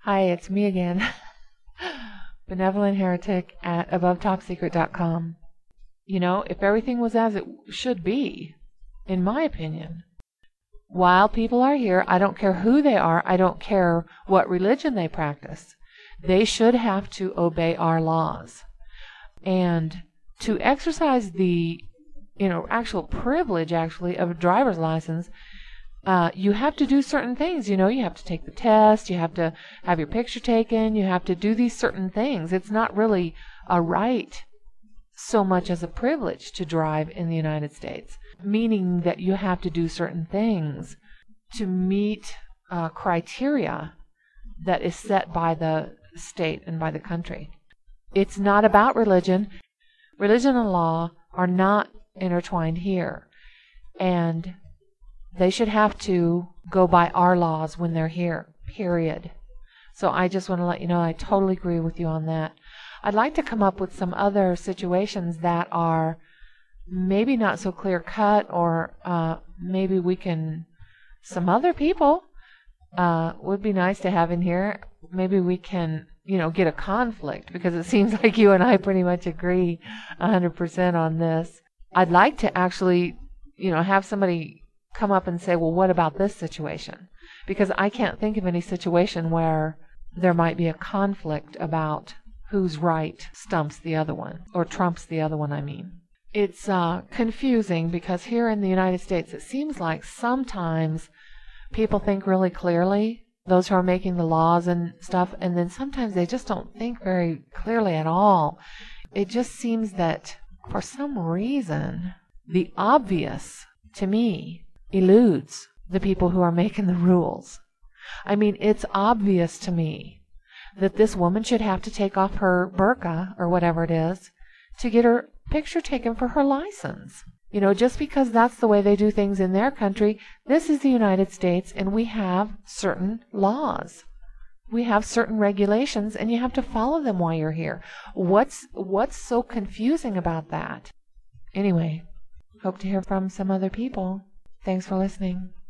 Hi, it's me again. Benevolent Heretic at AboveTopSecret.com. You know, if everything was as it should be, in my opinion, while people are here, I don't care who they are, I don't care what religion they practice, they should have to obey our laws. And to exercise the, actual privilege, actually, of a driver's license, you have to do certain things. You have to take the test, you have to have your picture taken, you have to do these certain things. It's not really a right so much as a privilege to drive in the United States, meaning that you have to do certain things to meet criteria that is set by the state and by the country. It's not about religion. Religion and law are not intertwined here. And they should have to go by our laws when they're here, period. So I just want to let you know I totally agree with you on that. I'd like to come up with some other situations that are maybe not so clear-cut, or maybe we can, some other people would be nice to have in here. Maybe we can, get a conflict, because it seems like you and I pretty much agree 100% on this. I'd like to actually, have somebody come up and say, well, what about this situation? Because I can't think of any situation where there might be a conflict about whose right stumps the other one, or trumps the other one, I mean. It's confusing, because here in the United States, it seems like sometimes people think really clearly, those who are making the laws and stuff, and then sometimes they just don't think very clearly at all. It just seems that for some reason, the obvious, to me, eludes the people who are making the rules. I mean, it's obvious to me that this woman should have to take off her burqa, or whatever it is, to get her picture taken for her license. Just because that's the way they do things in their country, this is the United States, and we have certain laws. We have certain regulations, and you have to follow them while you're here. What's so confusing about that? Anyway, hope to hear from some other people. Thanks for listening.